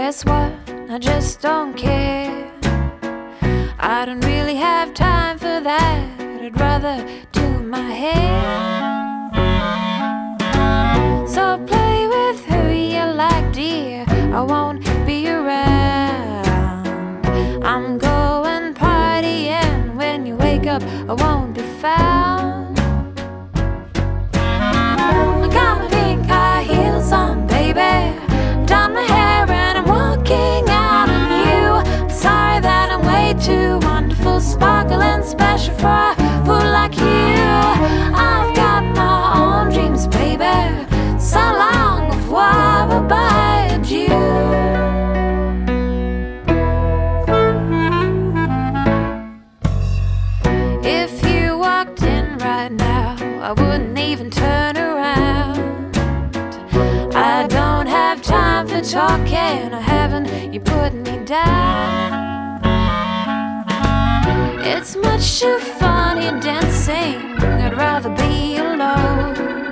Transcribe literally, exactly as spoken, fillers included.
guess what? I just don't care. I don't really have time for that. I'd rather do my hair. So play with who you like, dear. I won't be around. I'm going partying. When you wake up, I won't be found. I got my pink high heels on, baby. Done my hair and I'm walking out on you. I'm sorry that I'm way too wonderful, sparkling special for a fool like you. I've got my own dreams, baby. So long before I will bite you. If you walked in right now, I wouldn't even turn around. I don't have time for talking, or haven't you put me down? It's much too funny dancing, I'd rather be alone.